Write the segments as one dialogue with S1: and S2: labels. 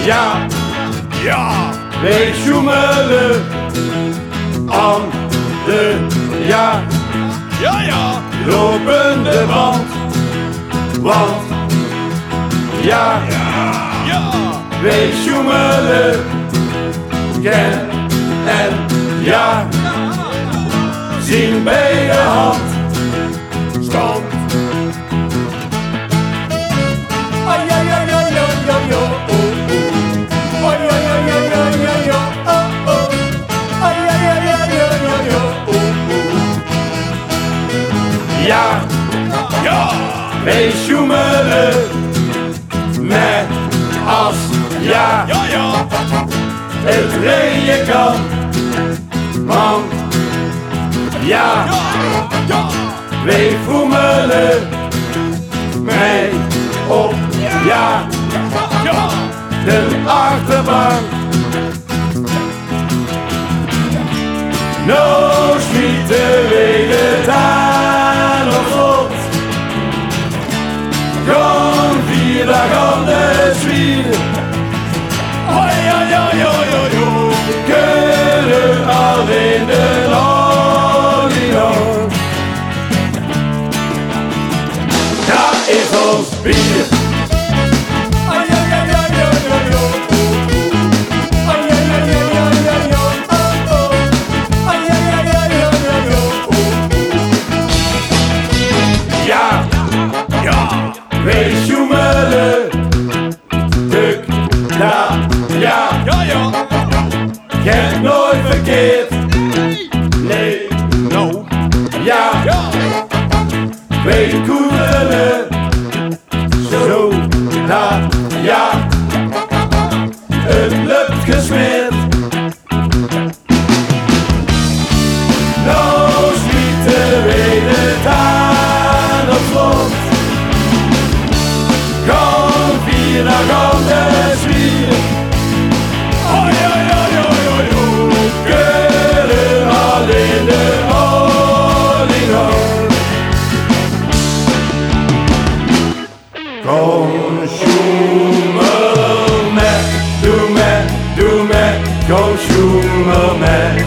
S1: ja,
S2: Ja,
S1: wij sjoemelen aan de, ja,
S2: ja,
S1: lopende band. Want, ja,
S2: ja.
S1: wij sjoemelen, ken en ja, zien bij de hand.
S2: Stand.
S1: Ai, ai, ai, ai, ai, ai, oh, oh. Ai, ai, ai, ai, ai, ai, oh, oh. Ai, ai, ai, ai, ai, ai, oh, oh. Ja,
S2: Ja,
S1: wij sjoemelen met als ja,
S2: ja.
S1: het rijden kan. Man, ja,
S2: Ja,
S1: wij voemelen mij op, ja,
S2: ja.
S1: de achterbank. Nou schieten wij het aan op slot. Kom 4 dagen aan de zwier.
S2: Hoi, hoi, hoi, hoi, hoi, hoi.
S1: Kunnen alleen de Lollinon. Daar is ons bier. Ai, ai, ai, ai, ai, ai, oh, oh. Ai, ai, ai, ai, ai, ai, oh, oh. Ai, ai, ai, ai, ai, ai, oh, oh. Ja,
S2: Ja,
S1: wij sjoemelen. Tuk, da, ja.
S2: ja.
S1: Je hebt nooit verkeerd. Nee,
S2: Nou,
S1: ja.
S2: ja.
S1: Wij koedelen. Zo, da, ja. Het lukt gesmeerd. Nou schieten wij het aan op slot. Kom 4 dagen aan de zwier.
S2: Hoi, hoi, hoi, hoi, hoi, hoi.
S1: Kunnen alleen de Lollinon. Kom sjoemel met, doe met, kom sjoemel met.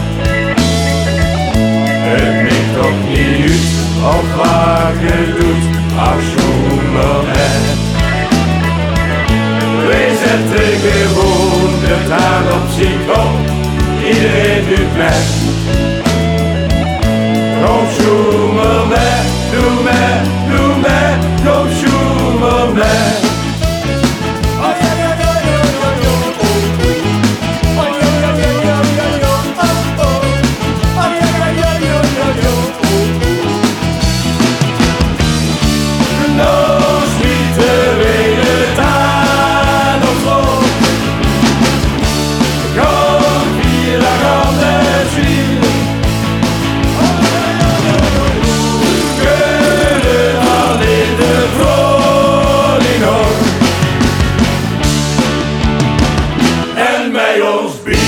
S1: Het maakt toch niet uit of wat je doet, ach sjoemel met. Wij zetten gewoon de taal op zijn kop, iedereen doet met. Kom sjoemel met, doe met, kom sjoemel met. Ai, ai, ai, ai, ai, ai, oh, oh. Ai, ai, ai, ai, ai, ai, oh, oh. Ai, ai, ai, ai, ai, ai, oh, oh. Nou schieten wij het aan op slot. Kom 4 dagen aan de zwier. Kunnen alleen de Lollinon. En bij ons bier.